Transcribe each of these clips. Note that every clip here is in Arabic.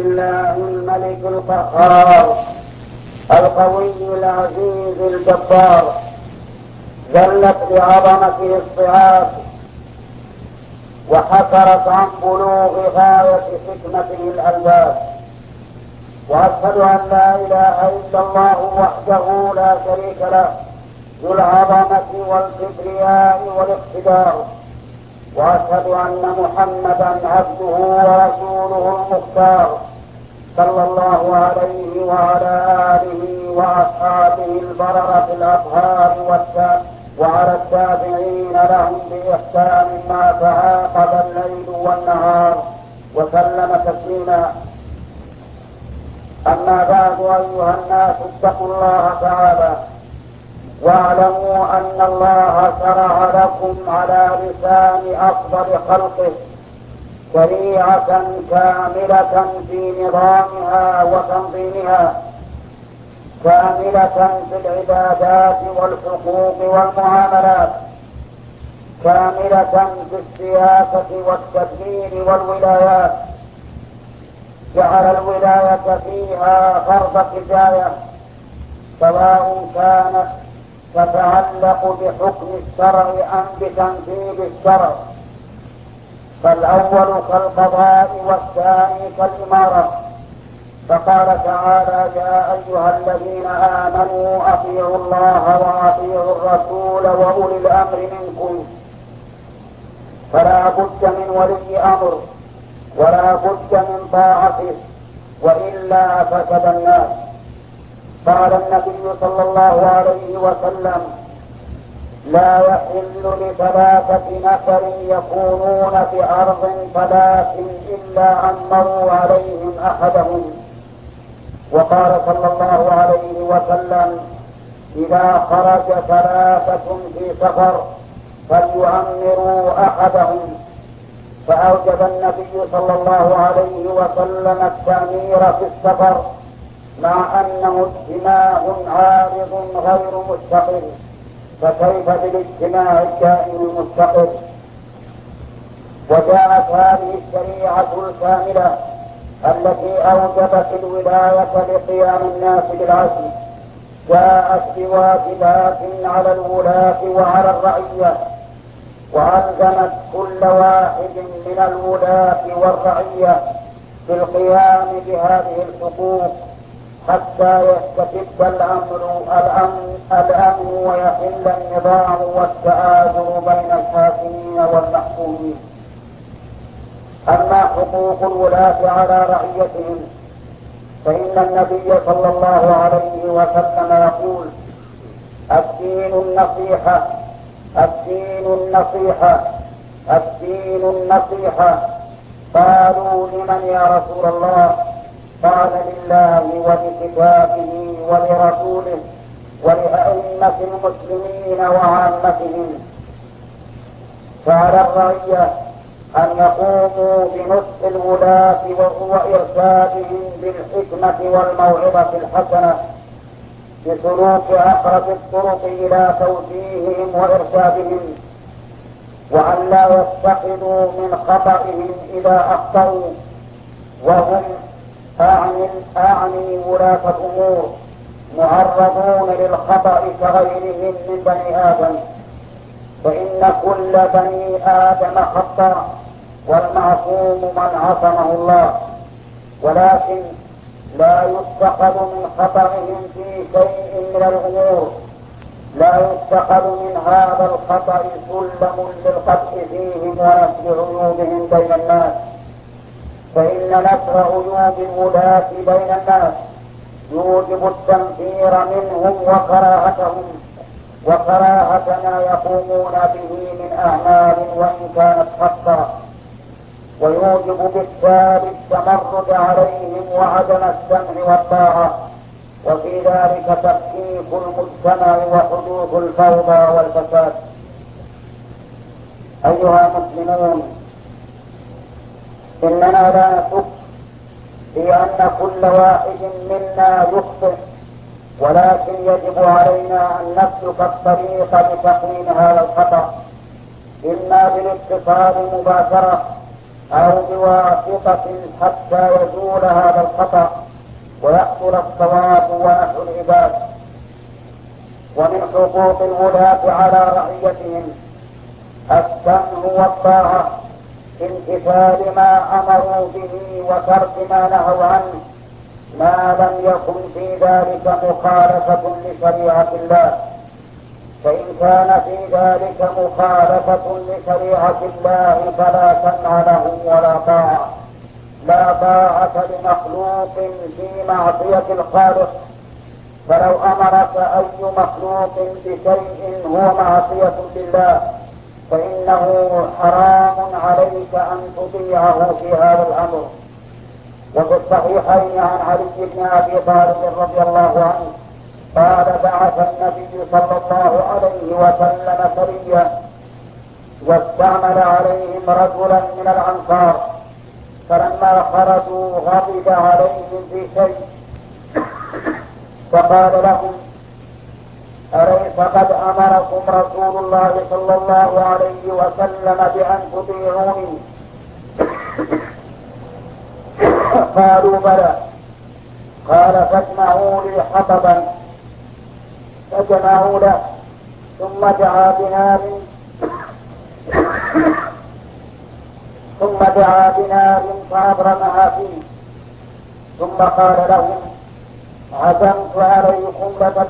الله الملك القهار القوي العزيز الجبار، جلت بعظمته الصعاب وحفرت عن بلوغ غاية حكمته الألباب. وأشهد أن لا إله إلا الله وحده لا شريك له ذو العظمة والكبرياء والاقتدار. وأشهد أن محمدا عبده ورسوله المختار، صلى الله عليه وعلى آله وأصحابه البررة الأطهار وعلى التابعين لهم بإحسان ما تعاقب الليل والنهار وسلم تسليما. أما بعد، أيها الناس اتقوا الله تعالى واعلموا أن الله شرع لكم على لسان أفضل خلقه شريعة كاملة في نظامها وتنظيمها، كاملة في العبادات والحقوق والمعاملات، كاملة في السياسة والتدبير والولايات. جعل الولاية فيها فرض كفاية، سواء كانت تتعلق بحكم الشرع أم بتنفيذ الشرع، فالأول كالقضاء والثاني كالإمارة. فقال تعالى: يا أيها الذين آمنوا أطيعوا الله وأطيعوا الرسول وأولي الأمر منكم. فلا بد من ولي أمر ولا بد من طاعته، وإلا فسد الناس. قال النبي صلى الله عليه وسلم: لا يحل لثلاثة نفر يكونون في أرض ثلاث إلا أمروا عليهم أحدهم. وقال صلى الله عليه وسلم: إذا خرج ثلاثة في سفر فليؤمروا أحدهم. فأوجب النبي صلى الله عليه وسلم التأمير في السفر، مع أنه اجتماع عارض غير مستقل، فكيف بالاجتماع الدائم المستقل؟ وجاءت هذه الشريعة الكاملة التي أوجبت الولاية لقيام الناس بالعدل، جاءت بواجبات على الولاة وعلى الرعية، وألزمت كل واحد من الولاة والرعية بالقيام بهذه الحقوق حتى يستتب الأمن ويحل النظام والتآزر بين الحاكمين والمحكومين. أما حقوق الولاة على رعيتهم فإن النبي صلى الله عليه وسلم يقول: الدين النصيحة، الدين النصيحة، الدين النصيحة. قالوا: لمن يا رسول الله؟ قال: لله ولكتابه ولرسوله ولأئمة المسلمين وعامتهم. فعلى الرعية أن يقوموا بنصح الولاة وإرشادهم بالحكمة والموعظة الحسنة بسلوك أقرب الطرق إلى توجيههم وإرشادهم، وأن لا يتخذوا من خطئهم إذا أخطأوا، وهم أعني ولاة الأمور معرضون للخطأ كغيرهم من بني آدم، فإن كل بني آدم خطأ والمعصوم من عصمه الله، ولكن لا يتخذ من خطئهم في شيء من الأمور، لا يتخذ من هذا الخطأ سلم للقدح فيهم ونشر عيوبهم بين الناس، فإن نشر عيوب الولاة بين الناس يوجب التنفير منهم وكراهة ما يقومون به من أعمال وإن كانت حقا، ويوجب بالتالي التمرد عليهم وعدم السمع والطاعة، وفي ذلك تفكيك المجتمع وحدوث الفوضى والفساد. أيها المسلمون، إننا لا نشك في أن كل واحد منا يخطئ، ولكن يجب علينا أن نسلك الطريق لتقويم هذا الخطأ، إما بالاتصال مباشرة أو بواسطة حتى يزول هذا الخطأ ويحصل الصواب ونفع العباد. ومن حقوق الولاة على رعيتهم السمع والطاعة في امتثال ما أمروا به وترك ما نهوا عنه، ما لم يكن في ذلك مخالفة لشريعة الله. فإن كان في ذلك مخالفة لشريعة الله فلا سمع لهم ولا طاعة، لا طاعة لمخلوق في معصية الخالق. فلو أمرك أي مخلوق بشيء هو معصية لله فإنه حرام عليك أن تطيعه في هذا الأمر. وفي الصحيحين عن علي بن أبي طالب رضي الله عنه قال بعث النبي صلى الله عليه وسلم سريا واستعمل عليهم رجلا من الأنصار، فلما خرجوا غضب عليهم في شيء فقال لهم: أليس قد أمركم رسول الله صلى الله عليه وسلم بأن تطيعوني؟ قالوا: بلى. قال: فاجمعوا لي حطبا. فجمعوا له، ثم دعا بنار فأبرمها فيه، ثم قال لهم: عزمت عليكم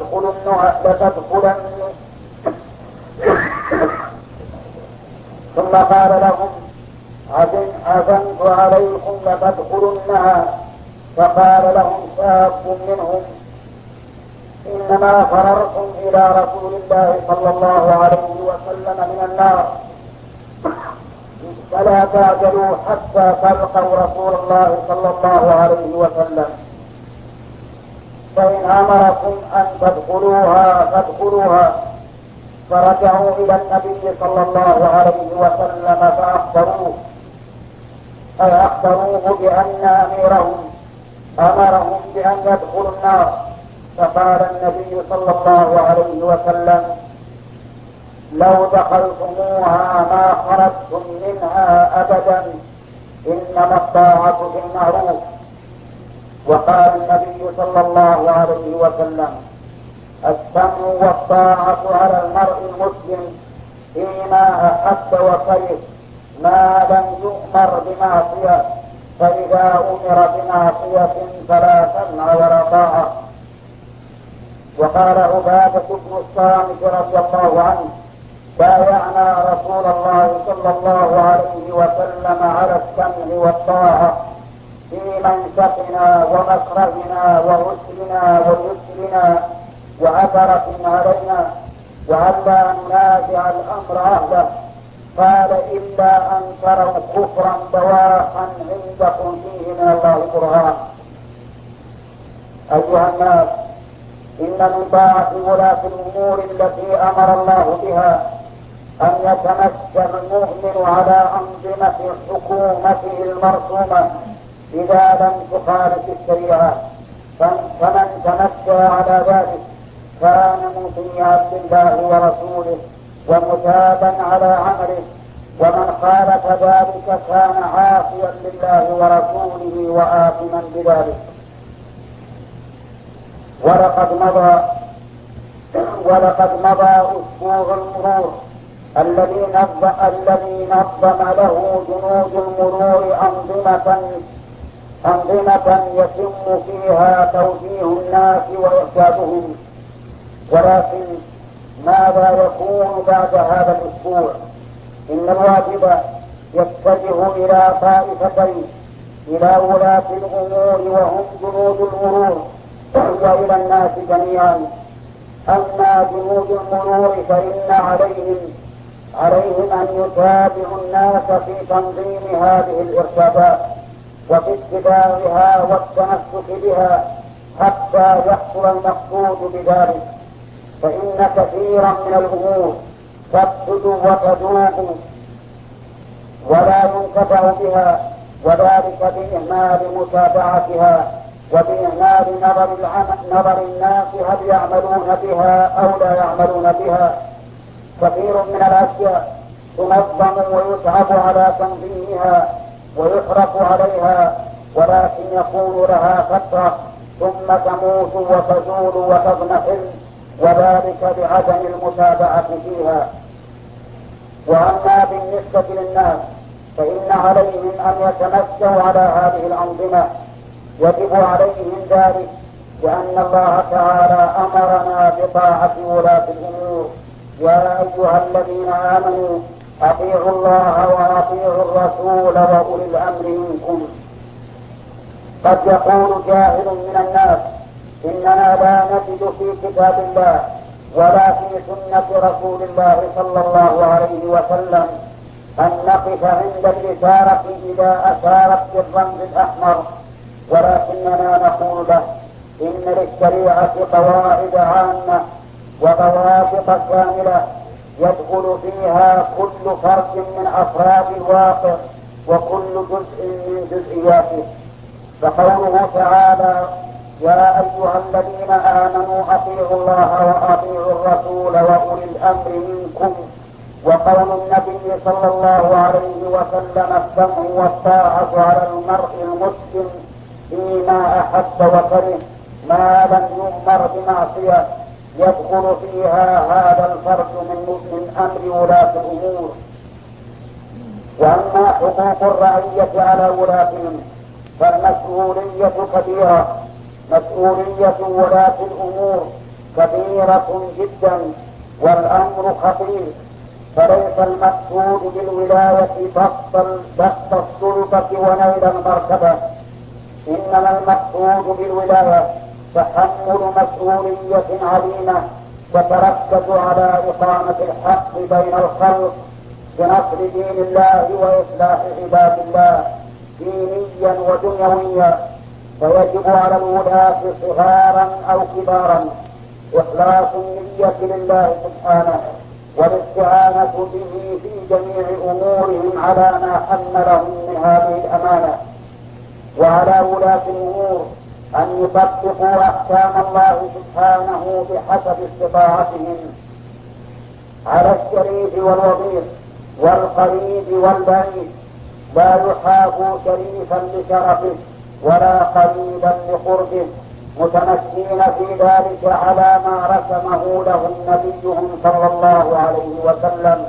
ثم قال لهم: عزمت عليكم لتدخلنها. فقال لهم شاب منهم: إنما فررتم إلى رسول الله صلى الله عليه وسلم من النار، فلا تعجلوا حتى تلقوا رسول الله صلى الله عليه وسلم، فإن أمركم أن تدخلوها فادخلوها. فرجعوا إلى النبي صلى الله عليه وسلم فأخبروه بأن أميرهم أمرهم بأن يدخلوا النار. فقال النبي صلى الله عليه وسلم: لو دخلتموها ما خرجتم منها أبدا، إنما الطاعة في المعروف. وقال النبي صلى الله عليه وسلم: السمع والطاعة على المرء المسلم فيما أحب وكره ما لم يؤمر بمعصية، فإذا أمر بمعصية فلا سمع ولا طاعة. وقال عبادة بن الصامت رضي الله عنه: بايعنا رسول الله صلى الله عليه وسلم على السمع والطاعة في منشطنا ومكرهنا وعسرنا ويسرنا وعثرة علينا، وألا ننازع الأمر أهله. قال: إلا أن تروا كفرا بواحا عندكم فيه من الله برهان. أيها الناس، إن من طاعة ولاة الأمور التي أمر الله بها أن يتمكن المؤمن على أنظمة حكومته المرسومة إذا لم تخالف الشريعة، فمن تمكن على ذلك كان مطيعا لله ورسوله ومثابا على عمله، ومن خالف ذلك كان عاصيا لله ورسوله وآثما بذلك. ولقد مضى أسبوع المرور الذي نظم له جنود المرور أنظمة يتم فيها توجيه الناس وإرشادهم. ولكن ماذا يكون بعد هذا الأسبوع؟ إن الواجب يتجه إلى طائفتين: إلى ولاة الأمور وهم جنود المرور، وإلى الناس جميعا. أما جنود المرور فإن عليهم أن يتابعوا الناس في تنظيم هذه الإرشادات وفي اتباعها والتمسك بها حتى يحصل المقصود بذلك، فإن كثيرا من الأمور تفسد وتذوب ولا ينتفع بها، وذلك بإهمال متابعتها وبإهمال نظر الناس هل يعملون بها أو لا يعملون بها. كثير من الأشياء تنظم ويتعب على تنظيمها ويحرق عليها، ولكن يكون لها فترة ثم تموت وتزول وتضمحل، وذلك بعدم المتابعة فيها. وأما بالنسبة للناس فإن عليهم أن يتمسوا على هذه الأنظمة، يجب عليهم ذلك لأن الله تعالى أمرنا بطاعة ولاة الأمور: يا أيها الذين آمنوا أطيعوا الله وأطيعوا الرسول وأولي الأمر منكم. قد يقول جاهل من الناس: إننا لا نجد في كتاب الله ولا في سنة رسول الله صلى الله عليه وسلم أن نقف عند الإشارة إذا أشارت بالرمز الأحمر، ولكننا نقول له: إن للشريعة قواعد عامة وضوابط كاملة يدخل فيها كل فرد من أفراد الواقع وكل جزء من جزئياته. فقوله تعالى: يا أيها الذين آمنوا أطيعوا الله وأطيعوا الرسول وأولي الأمر منكم، وقول النبي صلى الله عليه وسلم: السمع والطاعة على المرء المسلم فيما أحب وكره ما لم يؤمر بمعصية، يدخل فيها هذا الفرد من أمر ولاة الأمور. وأما حقوق الرعية على ولاتهم فالمسؤولية كبيرة. مسؤولية ولاة الأمور كبيرة جدا والأمر خطير، فليس المقصود بالولاية بسط السلطة ونيل المرتبة، إنما المقصود بالولاية تحمل مسؤولية عظيمة تتركز على إقامة الحق بين الخلق بنصر دين الله وإصلاح عباد الله دينيا ودنيويا. فيجب على الولاة صغارا أو كبارا إخلاص النية لله سبحانه والاستعانة به في جميع أمورهم على ما حملهم من هذه الأمانة. وعلى ولاة الأمور أن يطبقوا أحكام الله سبحانه بحسب استطاعتهم على الشريف والوضيع والقريب والبعيد، لا يحابوا شريفا لشرفه ولا قريبا لقربه، متمسكين في ذلك على ما رسمه لهم نبيهم صلى الله عليه وسلم،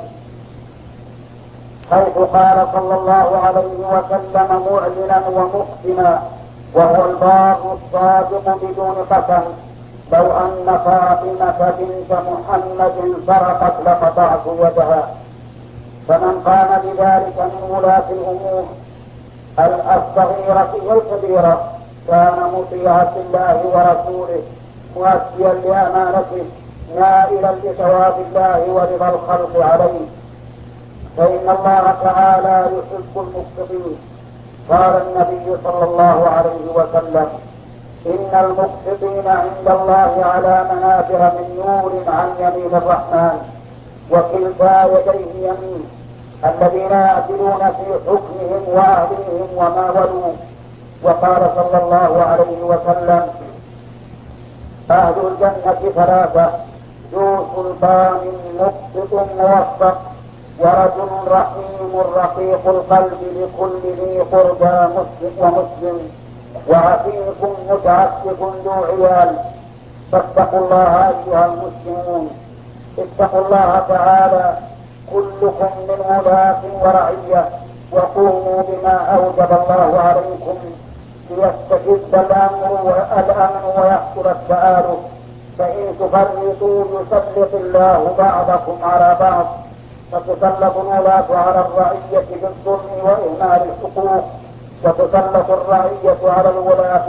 حيث قال صلى الله عليه وسلم معلنا ومقسما وهو البار الصادق بدون قسم: لو أن فاطمة بنت محمد سرقت لقطعت يدها. فمن قام بذلك من ولاة الأمور الصغيرة والكبيرة كان مطيعا لله ورسوله مؤديا لأمانته نائلا لثواب الله ورضا الخلق عليه، فإن الله تعالى يحب المقسطين. قال النبي صلى الله عليه وسلم: إن المقسطين عند الله على منابر من نور عن يمين الرحمن وكلتا يديه يمين، الذين يعدلون في حكمهم وأهلهم وما ولوا. وقال صلى الله عليه وسلم: أهل الجنة ثلاثة: ذو سلطان مقسط موفق، ورجل رحيم رقيق القلب لكل ذي قربى ومسلم، وعفيف متعفف ذو عيال. فاتقوا الله أيها المسلمون، اتقوا الله تعالى كلكم من ولاة ورعية، وقوموا بما أوجب الله عليكم ليستجد الأمن ويحصل التآلف، فإن تفرطوا يسلط الله بعضكم على بعض، فتسلط الولاة على الرعية بالظلم وإهمال الحقوق، وتسلط الرعية على الولاة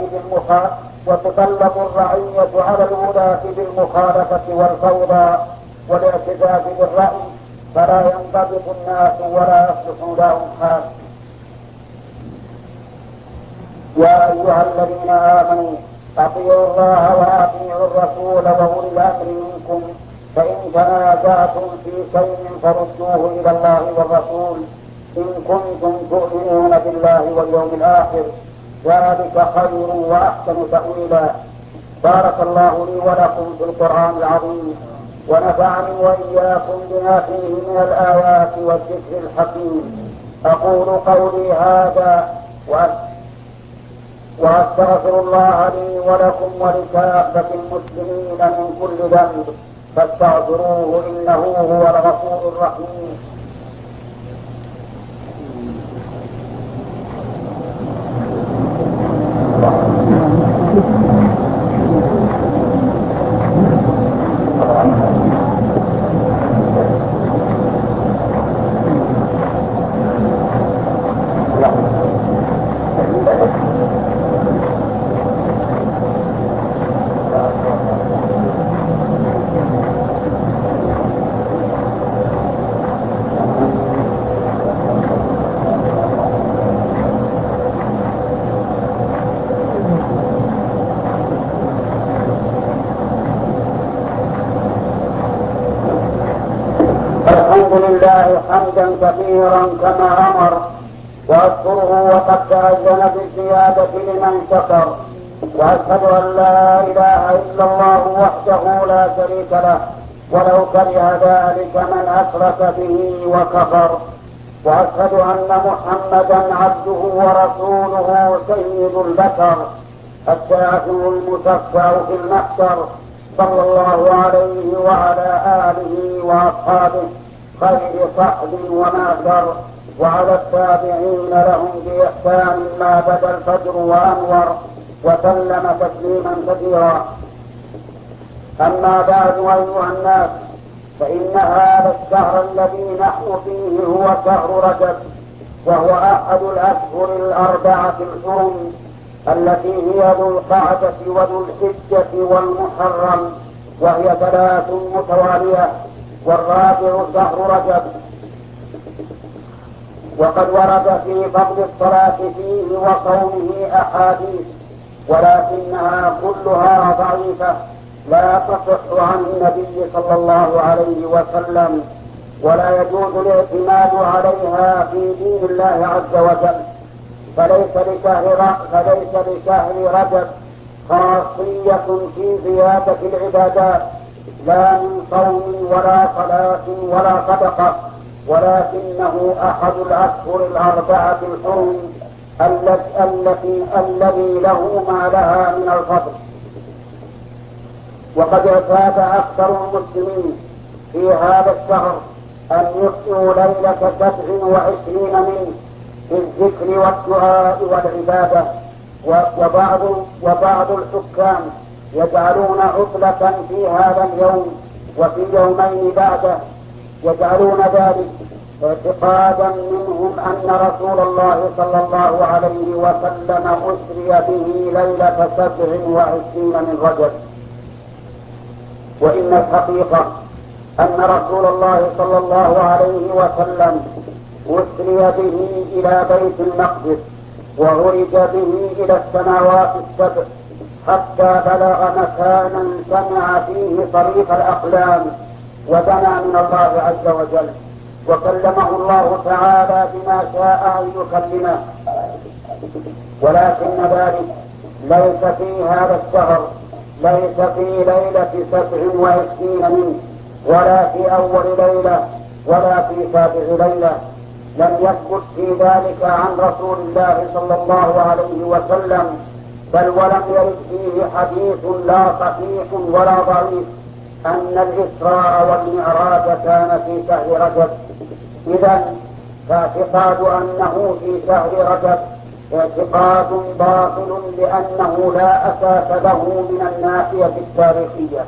بالمخالفة والفوضى والاعتزاز بالرأي، فلا ينضبط الناس ولا يصلح لهم حال. يا أيها الذين آمنوا أطيعوا الله وأطيعوا الرسول وأولي الأمر منكم، فإن تنازعتم في شيء فردوه إلى الله والرسول إن كنتم تؤمنون بالله واليوم الآخر، ذلك خير وأحسن تأويلا. بارك الله لي ولكم في القرآن العظيم، ونفعني وإياكم بما فيه من الآيات والذكر الحكيم. أقول قولي هذا وأستغفر الله لي ولكم ولكافة المسلمين من كل ذنب فاستغفروه إنه هو الغفور الرحيم. حمدا كثيرا كما أمر وأشكره وقد تأذن بالزيادة لمن شكر وأشهد أن لا إله إلا الله وحده لا شريك له ولو كره ذلك من أشرك به وكفر وأشهد أن محمدا عبده ورسوله سيد البشر الشافع المشفع في المحشر صلى الله عليه وعلى آله وأصحابه خير صحب وماثر وعلى التابعين لهم بإحسان ما بدا الفجر وأنور وسلم تسليما كثيرا. أما بعد أيها الناس فإن هذا الشهر الذي نحن فيه هو شهر رجب وهو أحد الأشهر الأربعة الحرم التي هي ذو القعدة وذو الحجة والمحرم وهي 3 متوالية والرابع شهر رجب. وقد ورد في فضل الصلاة فيه وصومه أحاديث ولكنها كلها ضعيفة لا تصح عن النبي صلى الله عليه وسلم ولا يجوز الاعتماد عليها في دين الله عز وجل فليس لشهر رجب خاصية في زيادة العبادات لا من صوم ولا صلاة ولا صدقة ولكنه أحد الأشهر الأربعة الحرم الذي له ما لها من الفضل. وقد اعتاد أكثر المسلمين في هذا الشهر أن يحيوا ليلة 27 منه بالذكر والدعاء والعبادة وبعض الحكام يجعلون عطلة في هذا اليوم وفي يومين بعده يجعلون ذلك اعتقادا منهم أن رسول الله صلى الله عليه وسلم أسري به ليلة 27 من رجب. وإن الحقيقة أن رسول الله صلى الله عليه وسلم أسري به إلى بيت المقدس وعرج به إلى السماوات السبع حتى بلغ مكانا سمع فيه صريف الأقلام ودنا من الله عز وجل وكلمه الله تعالى بما شاء أن يكلمه. ولكن ذلك ليس في هذا الشهر ليس في ليلة 27 منه ولا في أول ليلة ولا في سابع ليلة. لم يثبت في ذلك عن رسول الله صلى الله عليه وسلم بل ولم يرد فيه حديث لا صحيح ولا ضعيف أن الإسراء والمعراج كان في شهر رجب. إذن فاعتقاد أنه في شهر رجب اعتقاد باطل لأنه لا أساس له من الناحية التاريخية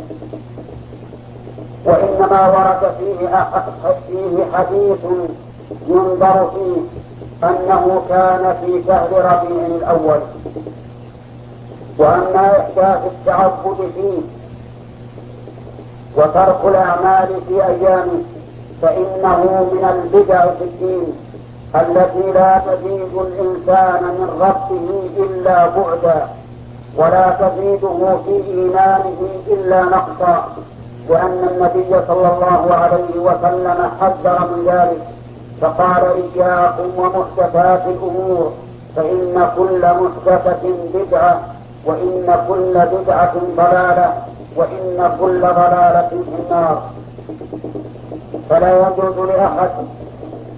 وإنما ورد فيه حديث ينظر فيه أنه كان في شهر ربيع الأول. وأما إحداث التعبد فيه وترك الأعمال في أيامه فإنه من البدع في الدين التي لا تزيد الإنسان من ربه إلا بعدا ولا تزيده في إيمانه إلا نقصا لأن النبي صلى الله عليه وسلم حذر من ذلك فقال إياكم ومحدثات الأمور فإن كل محدثة بدعة وإن كل بدعة ضلالة وإن كل ضلالة في النار. فلا يجوز لأحد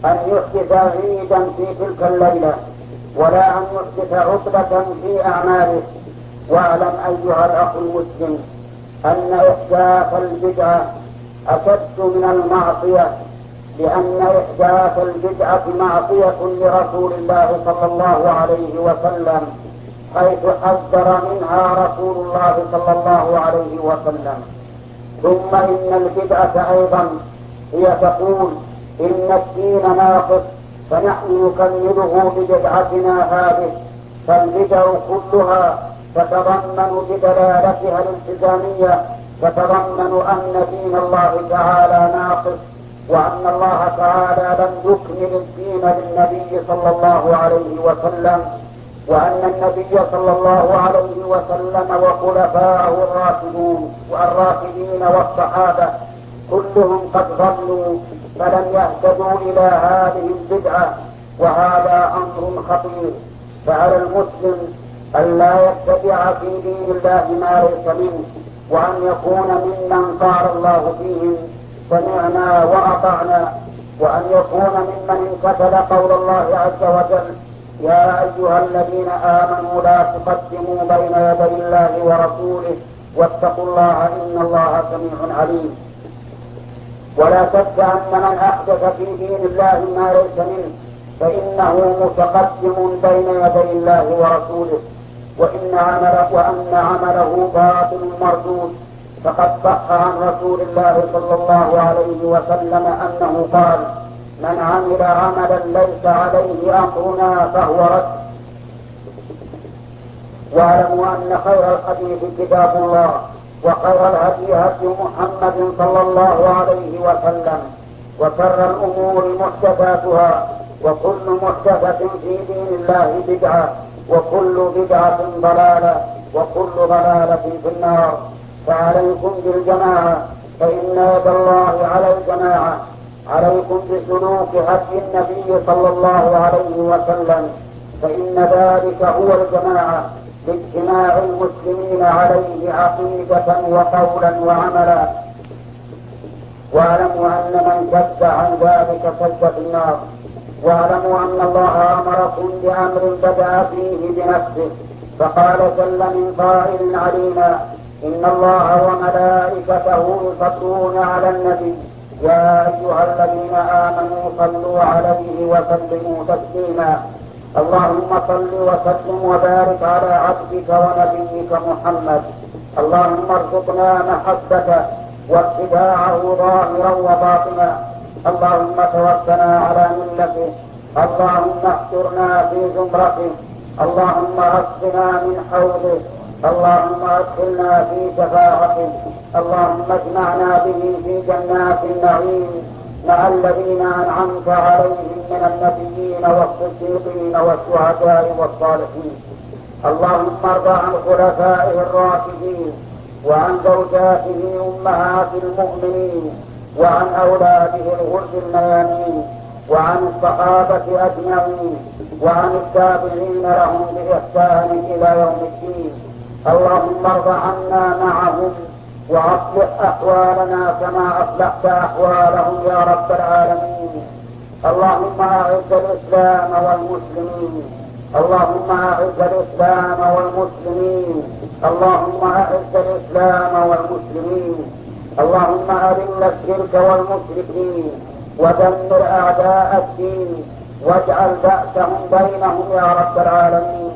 أن يحدث عيدا في تلك الليلة ولا أن يحدث عطلة في أعماله. واعلم أيها الأخ المسلم أن إحداث البدعة أشد من المعصية، لأن إحداث البدعة معصية لرسول الله صلى الله عليه وسلم، حيث حذر منها رسول الله صلى الله عليه وسلم. ثم إن البدعة أيضا هي تقول إن الدين ناقص فنحن نكمله ببدعتنا هذه، فالبدع كلها تتضمن بدلالتها الالتزامية تتضمن أن دين الله تعالى ناقص، وأن الله تعالى لم يكمل الدين للنبي صلى الله عليه وسلم، وأن النبي صلى الله عليه وسلم وخلفاءه الراشدين والصحابة كلهم قد ضلوا فلم يهتدوا إلى هذه البدعة، وهذا أمر خطير. فعلى المسلم أن لا يتبع في دين الله ما ليس منه، وأن يكون ممن قال الله فيهم سمعنا وأطعنا، وأن يكون ممن امتثل قول الله عز وجل يا أيها الذين آمنوا لا تقدموا بين يدي الله ورسوله واتقوا الله إن الله سميع عليم. ولا شك أن من أحدث في دين الله ما ليس منه فإنه متقدم بين يدي الله ورسوله، وأن عمله باطل مردود. فقد صح عن رسول الله صلى الله عليه وسلم أنه قال من عمل عملا ليس عليه أمرنا فهو رد. واعلموا أن خير الحديث كتاب الله، وخير الهدي هدي محمد صلى الله عليه وسلم، وشر الأمور محدثاتها، وكل محدثة في دين الله بدعة، وكل بدعة ضلالة، وكل ضلالة في النار. فعليكم بالجماعة فإن يد الله على الجماعة، عليكم بسلوك هدي النبي صلى الله عليه وسلم، فإن ذلك هو الجماعة باجتماع المسلمين عليه عقيدة وقولا وعملا. واعلموا أن من كف عن ذلك كف في النار. واعلموا أن الله أمركم بأمر بدأ فيه بنفسه، فقال جل من قائل علينا إن الله وملائكته يصلون على النبي يا أيها الذين آمنوا صلوا عليه وسلموا تسليما. اللهم صل وسلم وبارك على عبدك ونبيك محمد. اللهم ارزقنا محبته واتباعه ظاهرا وباطنا. اللهم توفنا على ملته. اللهم احشرنا في زمرته. اللهم اسقنا من حوضه. اللهم ادخلنا في شفاعته. اللهم اجمعنا به في جنات النعيم مع الذين أنعمت عليهم من النبيين والصديقين والشهداء والصالحين. اللهم ارض عن خلفائه الراشدين وعن زوجاته أمهات المؤمنين وعن أولاده الغر الميامين وعن الصحابة أجمعين وعن التابعين لهم بإحسان إلى يوم الدين. اللهم ارض عنا معهم وأصلح أحوالنا كما أصلحت أحوالهم يا رب العالمين. اللهم أعز الإسلام والمسلمين. اللهم أعز الإسلام والمسلمين. اللهم أعز الإسلام والمسلمين. اللهم أذل الشرك والمشركين ودمر أعداء الدين واجعل بأسهم بينهم يا رب العالمين.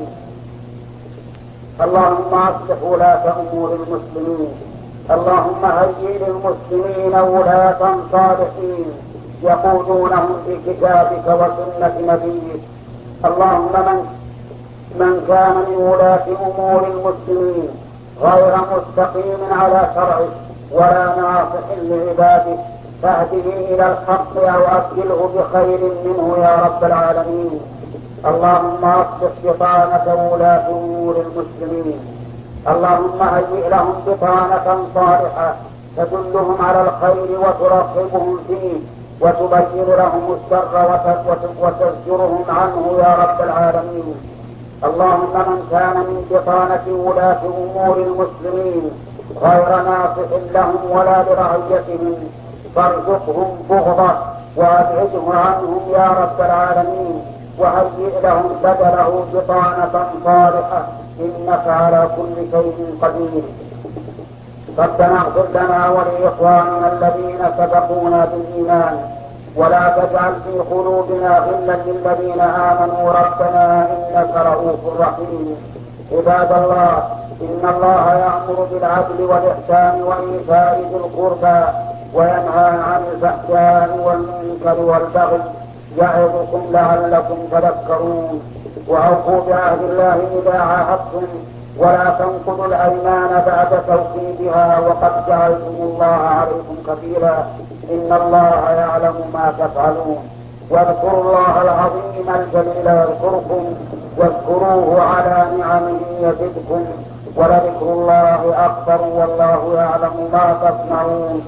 اللهم أصلح ولاة أمور المسلمين. اللهم هيئ للمسلمين ولاة صالحين يقودونهم في كتابك وسنة نبيك. اللهم من كان من ولاة أمور المسلمين غير مستقيم على شرعك ولا ناصح لعبادك فاهده إلى الحق أو أبدله بخير منه يا رب العالمين. اللهم أصلح بطانة ولاة أمور المسلمين. اللهم هيئ لهم بطانة صالحة تدلهم على الخير وترغبهم فيه وتبين لهم الشر وتزجرهم عنه يا رب العالمين. اللهم من كان من بطانة ولاة أمور المسلمين غير ناصح لهم ولا لرعيتهم فارزقهم بغضه وأبعده عنهم يا رب العالمين، وهيئ لهم بدله بطانة صالحة، إنك على كل شيء قدير. ربنا اغفر لنا ولإخواننا الذين سبقونا بالإيمان، ولا تجعل في قلوبنا غلا للذين آمنوا ربنا إنك رؤوف رحيم. عباد الله، إن الله يأمر بالعدل والإحسان وإيتاء ذي القربى وينهى عن الفحشاء والمنكر والبغي يعظكم لعلكم تذكرون. وأوفوا بعهد الله إذا عاهدتم، ولا تنقضوا الأيمان بعد توكيدها وقد جعلتم الله عليكم كبيرا، إن الله يعلم ما تفعلون. واذكروا الله العظيم الجليل يذكركم، واذكروه على نعمه يزدكم، ولذكر الله أكبر والله يعلم ما تصنعون.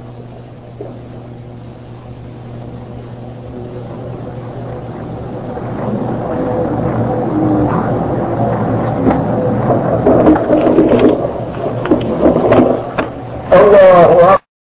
الله أكبر.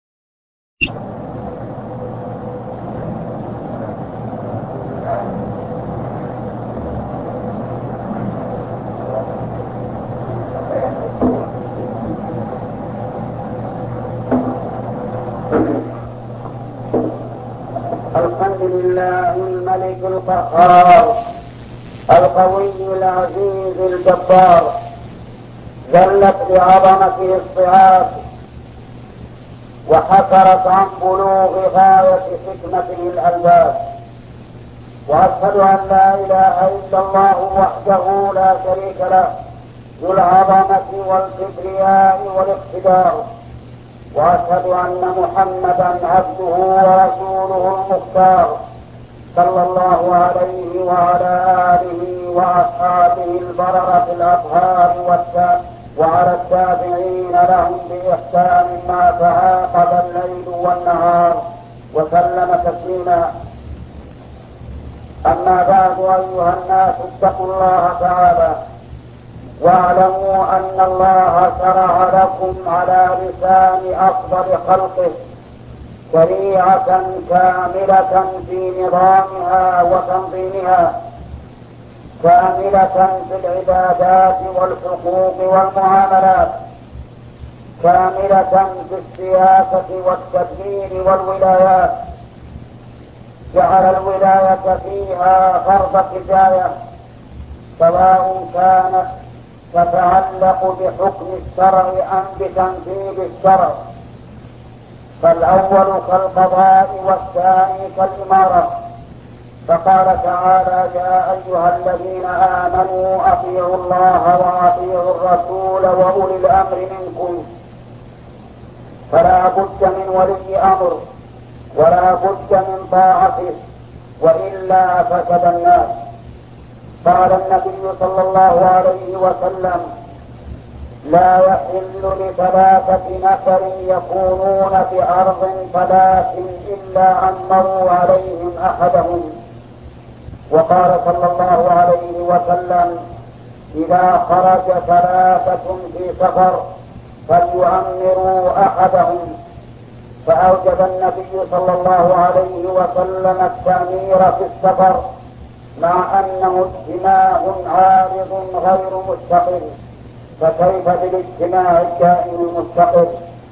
الحمد لله الملك القهار القوي العزيز الجبار، ذلت بعظمته الصعاب وحسرت عن بلوغ غاية حكمته الألباب، وأشهد أن لا إله إلا الله وحده لا شريك له ذو العظمة والكبرياء والاقتدار، وأشهد أن محمدا عبده ورسوله المختار صلى الله عليه وعلى آله وأصحابه البررة الأطهار وعلى التابعين لهم بإحسان ما تعاقب الليل والنهار وسلم تسليما. أما بعد، أيها الناس اتقوا الله تعالى واعلموا أن الله شرع لكم على لسان أفضل خلقه شريعة كاملة في نظامها وتنظيمها، كاملة في العبادات والحقوق والمعاملات، كاملة في السياسة والتدبير والولايات. جعل الولاية فيها فرض كفاية، سواء كانت تتعلق بحكم الشرع أم بتنفيذ الشرع، فالأول كالقضاء والثاني كالإمارة. فقال تعالى: يا أيها الذين آمنوا أطيعوا الله وأطيعوا الرسول وأولي الأمر منكم. فلا بد من ولي أمر ولا بد من طاعته، وإلا فسد الناس. قال النبي صلى الله عليه وسلم: لا يحل لثلاثة نفر يكونون بأرض ثلاث إلا أمروا عليهم أحدهم. وقال صلى الله عليه وسلم: إذا خرج ثلاثة في سفر فليؤمروا أحدهم. فأوجب النبي صلى الله عليه وسلم التأمير في السفر، مع أنه اجتماع عارض غير مستقر، فكيف بالاجتماع الدائم المستقر؟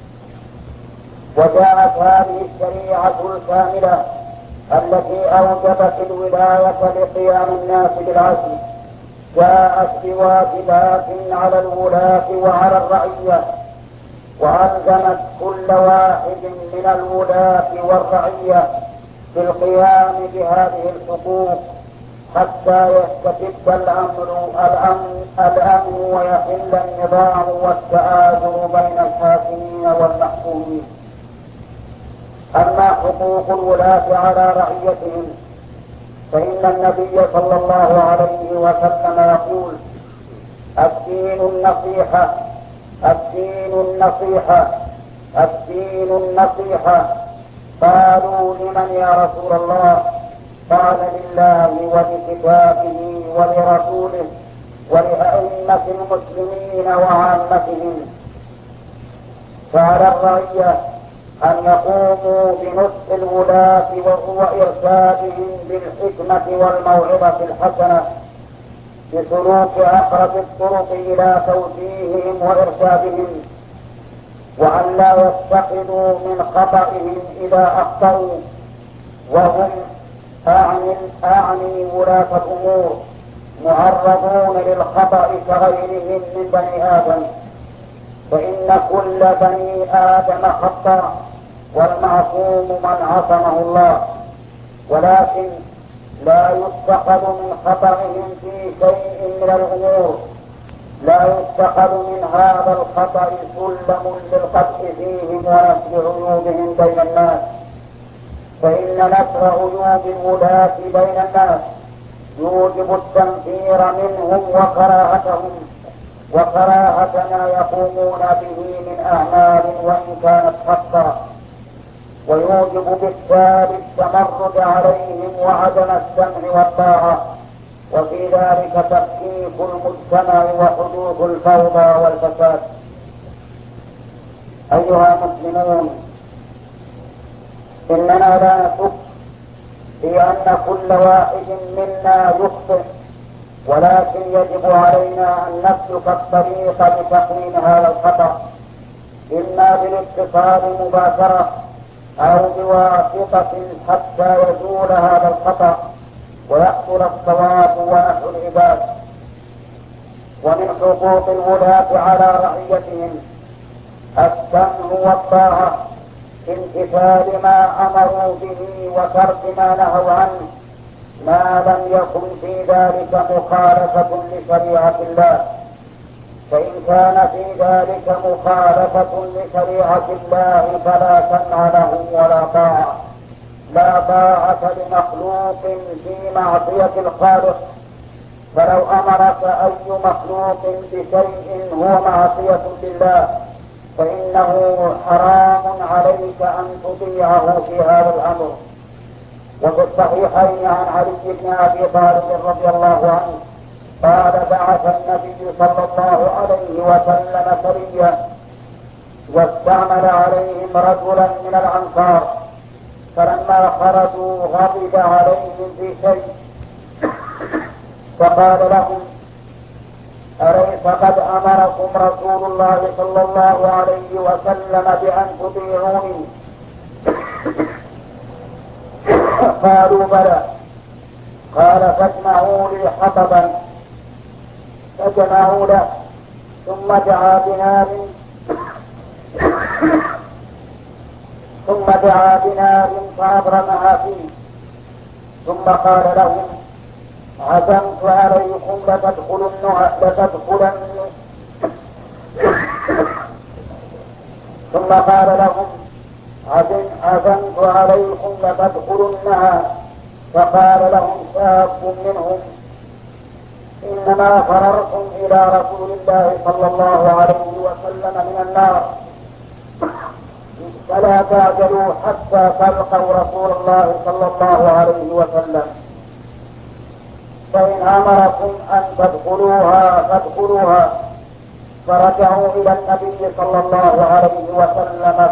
وجاءت هذه الشريعة الكاملة التي أوجبت الولاية لقيام الناس بالعدل، جاءت بواجبات على الولاة وعلى الرعية، وألزمت كل واحد من الولاة والرعية بالقيام بهذه الحقوق حتى يستتب الأمن ويحل النظام والتآزر بين الحاكمين والمحكومين. أما حقوق الولاة على رعيتهم فإن النبي صلى الله عليه وسلم يقول: الدين النصيحة، الدين النصيحة، الدين النصيحة. قالوا: لمن يا رسول الله؟ قال: لله ولكتابه ولرسوله ولأئمة المسلمين وعامتهم. فعلى الرعية أن يقوموا بنصح الولاة وإرشادهم بالحكمة والموعظة الحسنة بسلوك أقرب الطرق إلى توجيههم وإرشادهم، وأن لا يتخذوا من خطئهم إذا أخطأوا، وهم أعني ولاة الأمور معرضون للخطأ كغيرهم من بني آدم، فإن كل بني آدم خطأ والمعصوم من عصمه الله، ولكن لا يتخذ من خطئهم في شيء من الأمور، لا يتخذ من هذا الخطأ سلم للقدح فيهم ونشر عيوبهم بين الناس، فإن نشر عيوب الولاة بين الناس يوجب التنفير منهم وكراهة ما يقومون به من أعمال وإن كانت حقا، ويوجب بالتالي التمرد عليهم وعدم السمع والطاعة، وفي ذلك تفكيك المجتمع وحدوث الفوضى والفساد. أيها المسلمون، إننا لا نشك في أن كل واحد منا يخطئ، ولكن يجب علينا أن نسلك الطريق لتقويم هذا الخطأ، إما بالاتصال مباشرة أو بواسطة حتى يزول هذا الخطأ ويحصل الصواب ونحو العباد. ومن حقوق الولاة على رعيتهم السمع والطاعة في امتثال ما أمروا به وترك ما نهوا عنه، ما لم يكن في ذلك مخالفة لشريعة الله، فإن كان في ذلك مخالفة لشريعة الله فلا سمع لهم ولا طاعة، لا طاعة لمخلوق في معصية الخالق، فلو أمرك أي مخلوق بشيء هو معصية لله فإنه حرام عليك أن تطيعه في هذا الأمر. وفي الصحيحين عن علي بن أبي طالب رضي الله عنه قال: بعث النبي صلى الله عليه وسلم سريا واستعمل عليهم رجلا من الأنصار، فلما خرجوا غضب عليهم في شيء فقال لهم: أليس قد أمركم رسول الله صلى الله عليه وسلم بأن تطيعوني؟ قالوا: بلى. قال: فاجمعوا لي حطبا، فجمعوا له، ثم دعا بنار فأبرمها فيه، ثم قال لهم: عزمت عليكم ثم قال لهم: عزمت عليكم لتدخلنها. فقال لهم شاب منهم: إنما فررتم إلى رسول الله صلى الله عليه وسلم من النار، فلا تعجلوا حتى تلقوا رسول الله صلى الله عليه وسلم، فإن أمركم أن تدخلوها فادخلوها. فرجعوا إلى النبي صلى الله عليه وسلم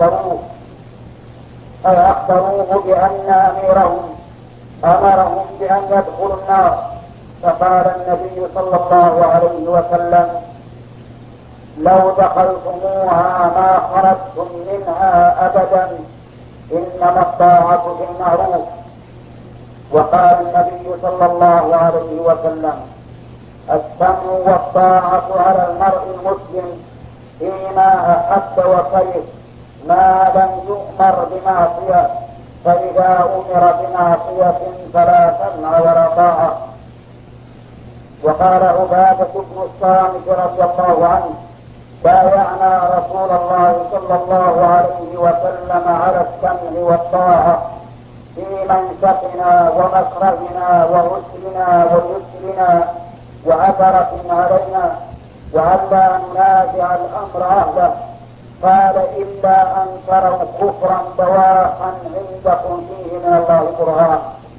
فأخبروه بأن أميرهم أمرهم بأن يدخلوا النار، فقال النبي صلى الله عليه وسلم: لو دخلتموها ما خرجتم منها أبدا، إنما الطاعة في المعروف. وقال النبي صلى الله عليه وسلم: السمع والطاعة على المرء المسلم فيما أحب وكره ما لم يؤمر بمعصية، فإذا أمر بمعصية فلا سمع ولا طاعة. وقال عبادة بن الصامت رضي الله عنه: بايعنا رسول الله صلى الله عليه وسلم على السمع والطاعة في منشطنا ومكرهنا وعسرنا ويسرنا وعثرة علينا، وألا ننازع الأمر أهله. قال: إلا أن تروا كفرا بواحا عندكم فيه من الله برهان.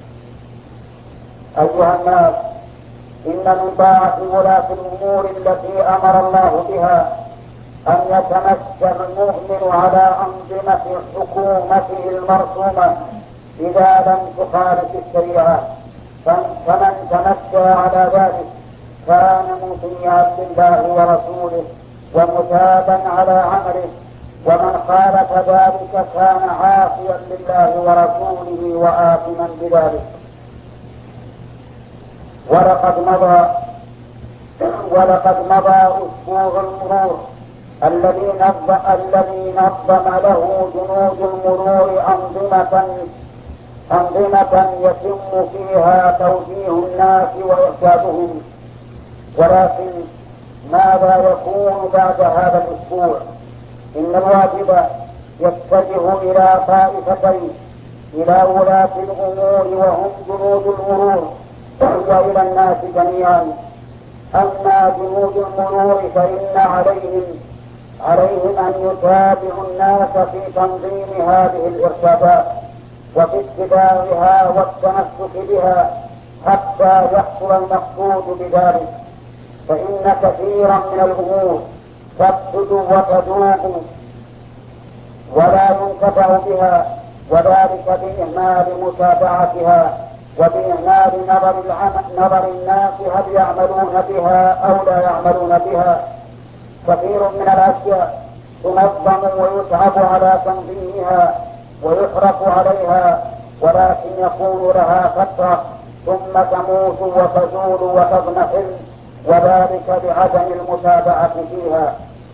أيها الناس، إن من طاعة ولاة الأمور التي أمر الله بها أن يتمكن المؤمن على أنظمة حكومته المرسومة إذا لم تخالف الشريعة، فمن تمكن على ذلك كان مطيعا لله ورسوله ومثابا على عمله، ومن خالف ذلك كان عاصيا لله ورسوله وآثما بذلك. ولقد مضى أسبوع المرور الذي نظم له جنود المرور أنظمة يتم فيها توجيه الناس وإرشادهم، ولكن ماذا يكون بعد هذا الأسبوع؟ إن الواجب يتجه إلى طائفتين، إلى ولاة الأمور وهم جنود المرور وإلى الناس جميعا. أما جنود المرور فإن عليهم أن يتابعوا الناس في تنظيم هذه الإرشادات وفي اتباعها والتمسك بها حتى يحصل المقصود بذلك، فإن كثيرا من الأمور تفسد وتذوب ولا ينتفع بها، وذلك بإهمال متابعتها وبإهمال نظر الناس هل يعملون بها أو لا يعملون بها. كثير من الأشياء تنظم ويتعب على تنظيمها ويحرص عليها، ولكن يكون لها فترة ثم تموت وتزول وتضمحل، وذلك بعدم المتابعة فيها.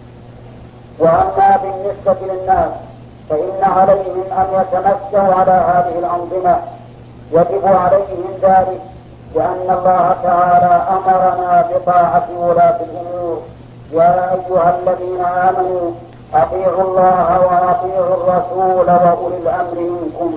وأما بالنسبة للناس فإن عليهم أن يتمسكوا على هذه الأنظمة، يجب عليهم ذلك لأن الله تعالى أمرنا بطاعة ولاة الأمور: يا أيها الذين آمنوا أطيعوا الله وأطيعوا الرسول وأولي الأمر منكم.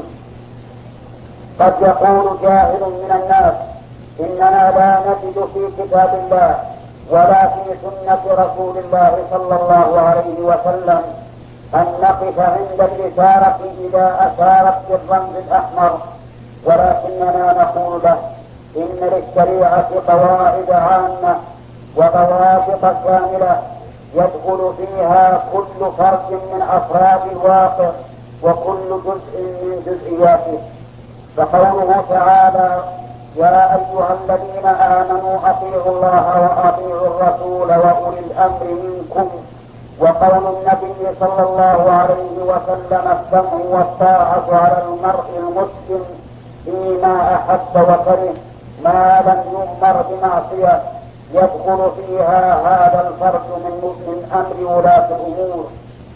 قد يقول جاهل من الناس: إننا لا نجد في كتاب الله ولا في سنة رسول الله صلى الله عليه وسلم أن نقف عند الإشارة إذا أشارت بالرمز الأحمر، ولكننا نقول له: إن للشريعة قواعد عامة وضوابط شاملة يدخل فيها كل فرد من أفراد الواقع وكل جزء من جزئياته. فقوله تعالى: يا أيها الذين آمنوا أطيعوا الله وأطيعوا الرسول وأولي الأمر منكم، وقول النبي صلى الله عليه وسلم: السمع والطاعة على المرء المسلم فيما أحب وكره ما لم يؤمر بمعصية، يدخل فيها هذا الفرد من أمر ولاة الأمور.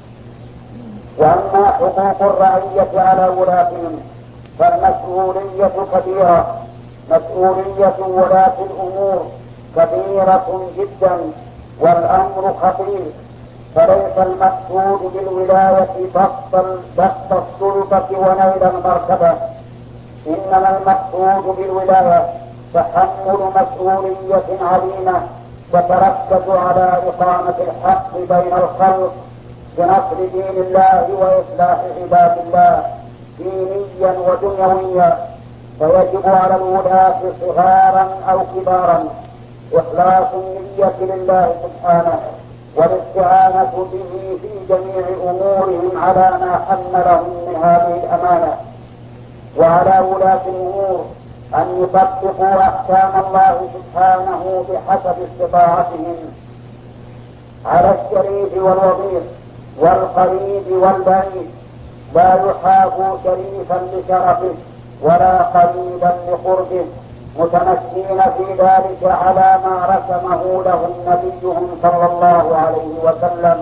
وأما حقوق الرعية على ولاتهم فالمسؤولية كبيرة. مسؤولية ولاة الأمور كبيرة جدا والأمر خطير، فليس المقصود بالولاية بسط السلطة ونيل المرتبة، إنما المقصود بالولاية تحمل مسؤولية عظيمة تتركز على إقامة الحق بين الخلق بنصر دين الله وإصلاح عباد الله دينيا ودنيويا. فيجب على الولاة صغارا أو كبارا إخلاص النية لله سبحانه والاستعانة به في جميع أمورهم على ما حملهم من هذه الأمانة. وعلى ولاة الأمور أن يطبقوا أحكام الله سبحانه بحسب استطاعتهم على الشريف والوضيع والقريب والبعيد، لا يحابوا شريفا لشرفه ولا قريبا لقربه، متمسكين في ذلك على ما رسمه لهم نبيهم صلى الله عليه وسلم،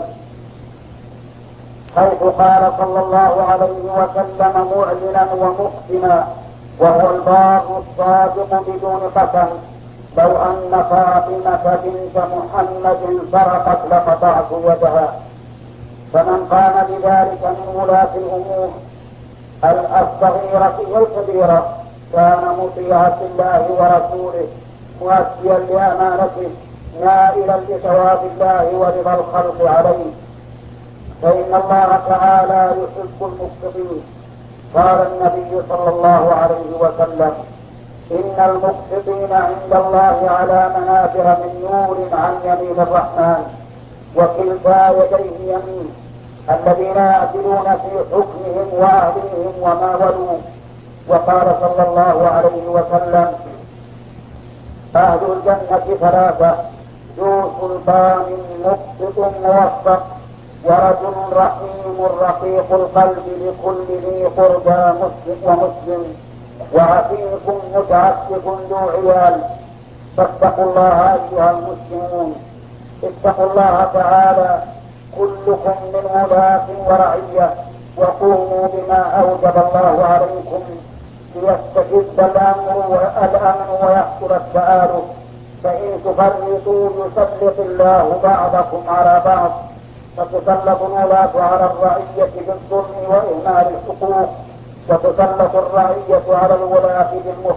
حيث قال صلى الله عليه وسلم معلنا ومقسما وهو البار الصادق بدون قسم: لو أن فاطمة بنت محمد سرقت لقطعت يدها. فمن قام بذلك من ولاة الأمور الصغيرة والكبيرة كان مطيعا لله ورسوله مؤديا لأمانته نائلا لثواب الله ورضا الخلق عليه، فإن الله تعالى يحب المقسطين. قال النبي صلى الله عليه وسلم: إن المقسطين عند الله على منابر من نور عن يمين الرحمن وكلتا يديه يمين، الذين يعدلون في حكمهم وأهلهم وما ولوا. وقال صلى الله عليه وسلم: أهل الجنة ثلاثة: ذو سلطان مقسط موفق، ورجل رحيم رقيق القلب لكل ذي قربى ومسلم، وعفيف متعفف ذو عيال. فاتقوا الله أيها المسلمون، اتقوا الله تعالى، كلكم من ولاة ورعية، وقوموا بما أوجب الله عليكم ليستجد الأمن ويحصل التآلف. فإن تفرطوا يسلط الله بعضكم على بعض، فتسلط الولاة على الرعية بالظلم وإهمال الحقوق، وتسلط الرعية على الولاة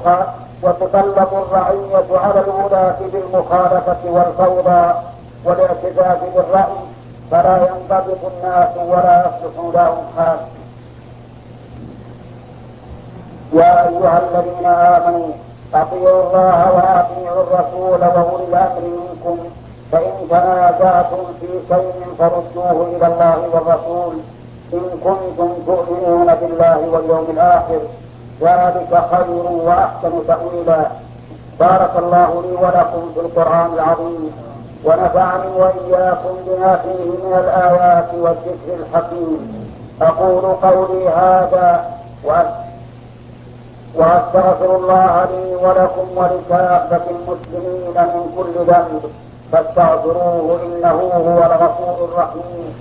بالمخالفة والفوضى والاعتزاز بالرأي، فلا ينضبط الناس ولا يصلح لهم حال. يا أيها الذين آمنوا أطيعوا الله وأطيعوا الرسول وأولي الأمر منكم، فإن تنازعتم في شيء فردوه إلى الله والرسول إن كنتم تؤمنون بالله واليوم الآخر، ذلك خير وأحسن تأويلا. بارك الله لي ولكم في القرآن العظيم، ونفعني وإياكم بما فيه من الآيات والذكر الحكيم. أقول قولي هذا وأستغفر الله لي ولكم ولكافة المسلمين من كل ذنب، فاستغفروه إنه هو الغفور الرحيم.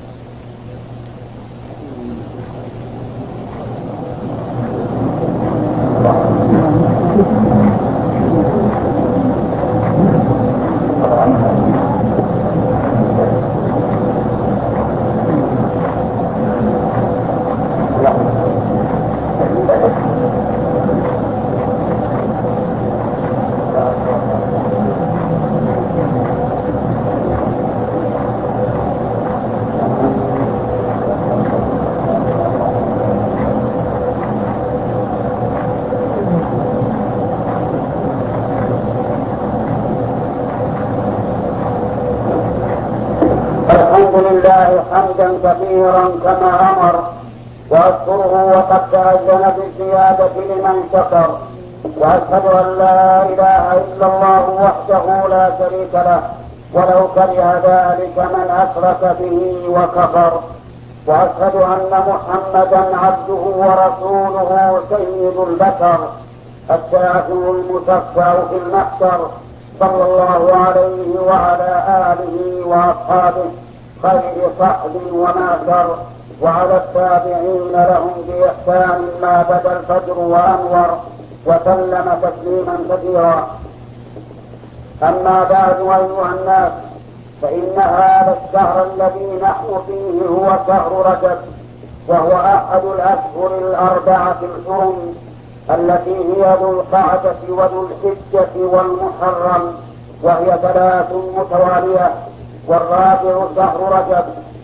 حمدا كثيرا كما أمر، وأشكره وقد تأذن بالزيادة لمن شكر، وأشهد أن لا إله إلا الله وحده لا شريك له، ولو كره ذلك من أشرك به وكفر، وأشهد أن محمدا عبده ورسوله سيد البشر الشافع المشفع في المحشر، صلى الله عليه وعلى آله وأصحابه خير صحب وماثر، وعلى التابعين لهم بإحسان ما بدا الفجر وأنور، وسلم تسليما كثيرا. أما بعد أيها الناس، فإن هذا الشهر الذي نحن فيه هو شهر رجب، وهو أحد الأشهر الأربعة الحرم التي هي ذو القعدة وذو الحجة والمحرم، وهي 3 متوالية، والرابع شهر رجب.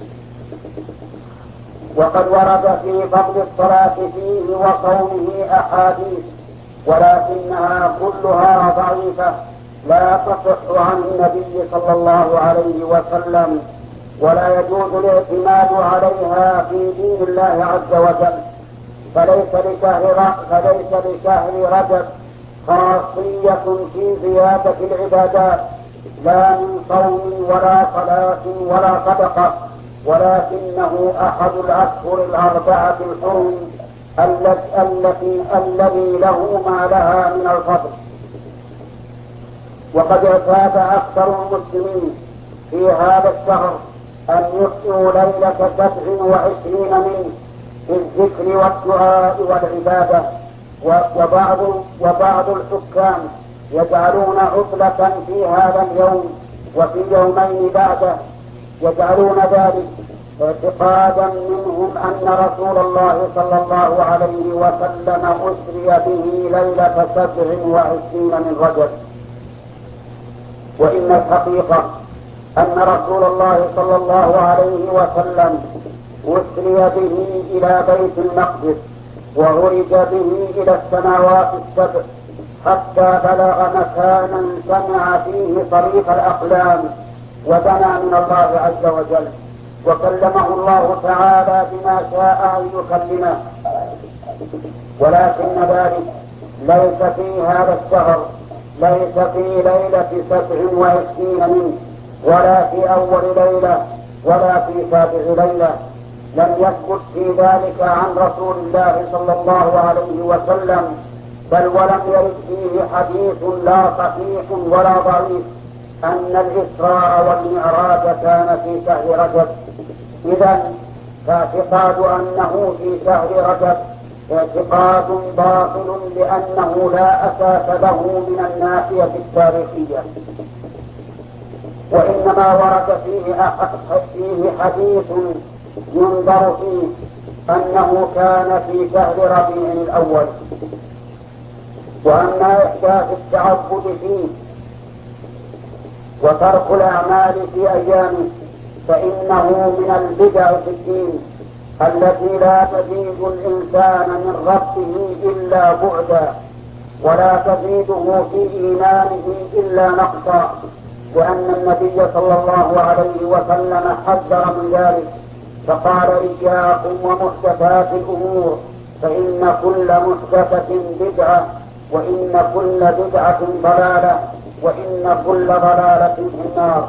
وقد ورد في فضل الصلاة فيه وصومه أحاديث، ولكنها كلها ضعيفة لا تصح عن النبي صلى الله عليه وسلم، ولا يجوز الاعتماد عليها في دين الله عز وجل. فليس لشهر رجب خاصية في زيادة العبادات، لا من صوم ولا صلاة ولا صدقة، ولكنه أحد الأشهر الأربعة الحرم الذي له ما لها من الفضل. وقد اعتاد أكثر المسلمين في هذا الشهر أن يحيوا ليلة 27 منه بالذكر والدعاء والعبادة، وبعض الحكام يجعلون عطلة في هذا اليوم وفي يومين بعده، يجعلون ذلك اعتقادا منهم أن رسول الله صلى الله عليه وسلم أسري به ليلة 27 من رجب. وإن الحقيقة أن رسول الله صلى الله عليه وسلم أسري به إلى بيت المقدس، وعرج به إلى السماوات السبع، حتى بلغ مكانا سمع فيه صريخ الأقلام، ودنا من الله عز وجل، وكلمه الله تعالى بما شاء أن يكلمه، ولكن ذلك ليس في هذا الشهر، ليس في ليلة 27 منه، ولا في أول ليلة، ولا في سابع ليلة. لم يثبت في ذلك عن رسول الله صلى الله عليه وسلم، بل ولم يرد فيه حديث لا صحيح ولا ضعيف أن الإسراء والمعراج كان في شهر رجب. إذن فاعتقاد أنه في شهر رجب اعتقاد باطل، لأنه لا أساس له من الناحية التاريخية، وإنما ورد فيه حديث ينظر فيه أنه كان في شهر ربيع الأول. وأما إحداث التعبد فيه وترك الأعمال في أيامه فإنه من البدع في الدين التي لا تزيد الإنسان من ربه إلا بعدا، ولا تزيده في إيمانه إلا نقصا، لأن النبي صلى الله عليه وسلم حذر من ذلك، فقال: إياكم ومحدثات الأمور، فإن كل محدثة بدعة، وإن كل بدعة ضلالة، وإن كل ضلالة في النار.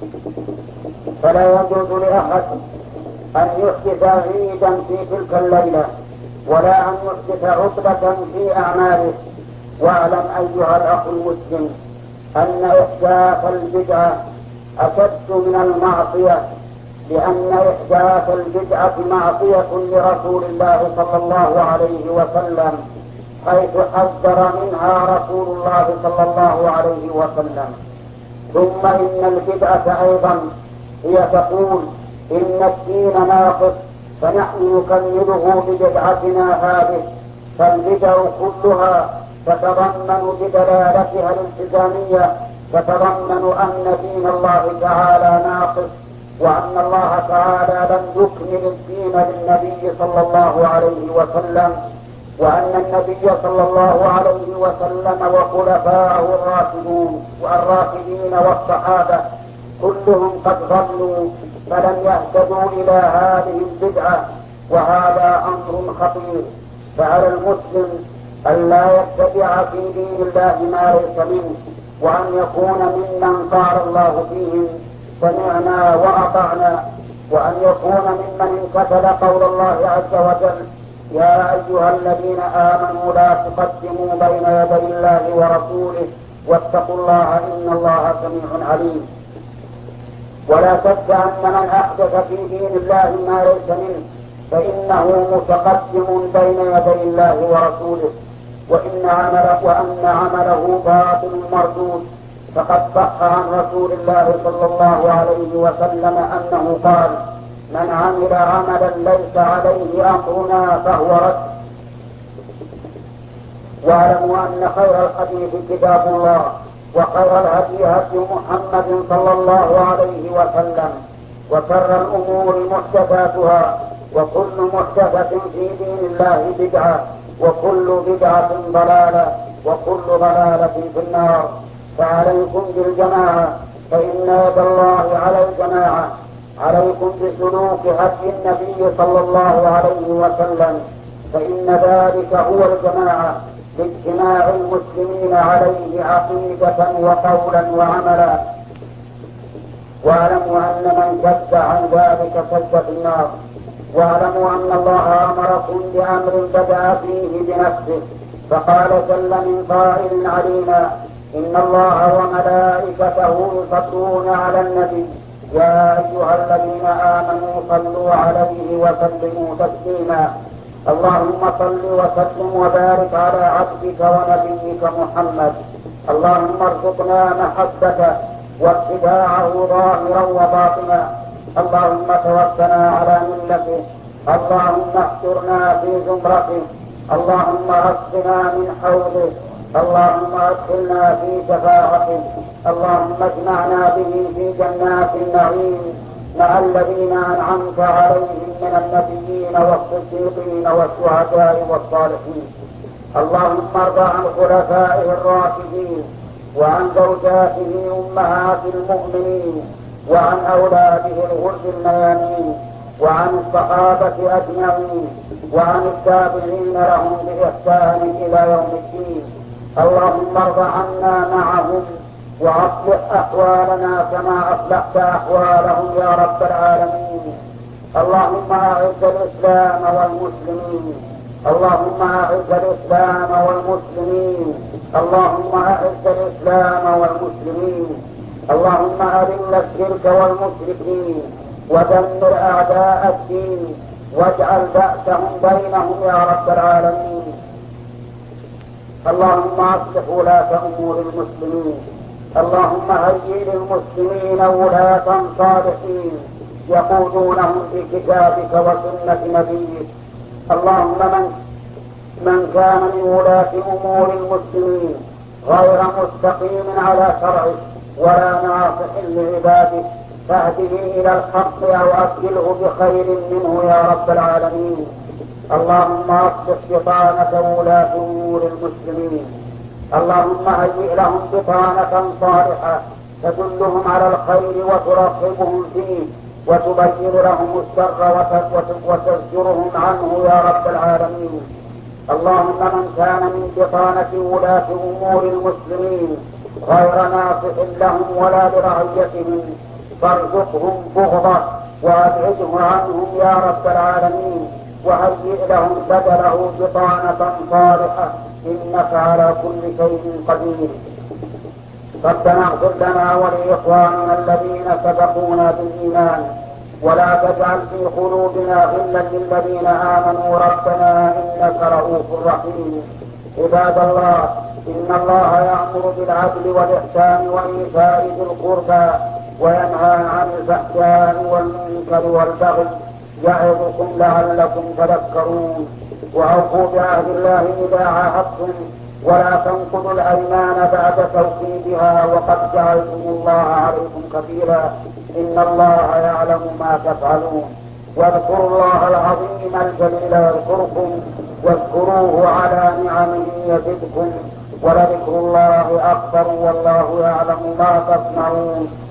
فلا يجوز لأحد أن يحدث عيدا في تلك الليلة، ولا أن يحدث عطبة في أعماله. واعلم أيها الأخ المسلم أن إحداث البدعة أشد من المعصية، لأن إحداث البدعة معصية لرسول الله صلى الله عليه وسلم، حيث حذر منها رسول الله صلى الله عليه وسلم. ثم إن البدعة أيضا هي تقول إن الدين ناقص، فنحن نكمله ببدعتنا هذه. فالبدع كلها تتضمن بدلالتها الالتزامية، تتضمن أن دين الله تعالى ناقص، وأن الله تعالى لم يكمل الدين للنبي صلى الله عليه وسلم، وأن النبي صلى الله عليه وسلم وخلفاءه الراشدين والصحابة كلهم قد ضلوا فلم يهتدوا إلى هذه البدعة، وهذا أمر خطير. فعلى المسلم أن لا يتبع في دين الله ما ليس منه، وأن يكون ممن قال الله فيهم: سمعنا وأطعنا، وأن يكون ممن امتثل قول الله عز وجل: يا أيها الذين آمنوا لا تقدموا بين يدي الله ورسوله واتقوا الله إن الله سميع عليم. ولا شك أن من أحدث في دين الله ما ليس منه فإنه متقدم بين يدي الله ورسوله، وأن عمله باطل مردود. فقد صح عن رسول الله صلى الله عليه وسلم أنه قال: من عمل عملا ليس عليه أمرنا فهو رد. واعلموا أن خير الحديث كتاب الله، وخير الهدي هدي محمد صلى الله عليه وسلم، وشر الأمور محدثاتها، وكل محدثة في دين الله بدعة، وكل بدعة ضلالة، وكل ضلالة في النار. فعليكم بالجماعة، فإن يد الله على الجماعة. عليكم بسلوك هدي النبي صلى الله عليه وسلم، فإن ذلك هو الجماعة، باجتماع المسلمين عليه عقيدة وقولا وعملا. واعلموا أن من شد عن ذلك شد في النار. واعلموا أن الله أمركم بأمر بدأ فيه بنفسه، فقال جل من قائل علينا: إن الله وملائكته يصلون على النبي يا أيها الذين آمنوا صلوا عليه وسلموا تسليما. اللهم صل وسلم وبارك على عبدك ونبيك محمد. اللهم ارزقنا محبته واتباعه ظاهرا وباطنا. اللهم توفنا على ملته. اللهم احشرنا في زمرته. اللهم اسقنا من حوضه. اللهم ادخلنا في شفاعته. اللهم اجمعنا به في جنات النعيم مع الذين أنعمت عليهم من النبيين والصديقين والشهداء والصالحين. اللهم ارض عن خلفائه الراشدين وعن زوجاته أمهات المؤمنين وعن أولاده الغر الميامين، وعن الصحابة أجمعين، وعن التابعين لهم بإحسان إلى يوم الدين. اللهم ارض عنا معهم وأصلح أحوالنا كما أصلحت أحوالهم يا رب العالمين. اللهم أعز الإسلام والمسلمين، اللهم أعز الإسلام والمسلمين، اللهم أعز الإسلام والمسلمين، اللهم أذل الشرك والمشركين ودمر أعداء الدين واجعل بأسهم بينهم يا رب العالمين. اللهم أصلح ولاة أمور المسلمين، اللهم هيئ للمسلمين ولاة صالحين يقودونهم بكتابك وسنة نبيك. اللهم من كان من ولاة أمور المسلمين غير مستقيم على شرعك ولا ناصح لعبادك فاهده إلى الحق أو أبدله بخير منه يا رب العالمين. اللهم أصلح بطانة ولاة أمور المسلمين، اللهم هيئ لهم بطانة صالحة تدلهم على الخير وترغبهم فيه وتبين لهم الشر وتزجرهم عنه يا رب العالمين. اللهم من كان من بطانة ولاة أمور المسلمين غير ناصح لهم ولا لرعيتهم فارزقهم بغضة وابعده عنهم يا رب العالمين، وهيئ لهم بدله بطانة صالحة إنك على كل شيء قدير. ربنا اغفر لنا ولإخواننا الذين سبقونا بالإيمان ولا تجعل في قلوبنا غلا للذين آمنوا ربنا إنك رؤوف رحيم. عباد الله، إن الله يأمر بالعدل والإحسان وإيتاء ذي القربى وينهى عن الفحشاء والمنكر والبغي يعظكم لعلكم تذكرون. وأوفوا بعهد الله إذا عاهدتم ولا تنقضوا الأيمان بعد توكيدها وقد جعلتم الله عليكم كفيلا إن الله يعلم ما تفعلون. واذكروا الله العظيم الجليل يذكركم واذكروه على نعمه يزدكم ولذكر الله أكبر والله يعلم ما تصنعون.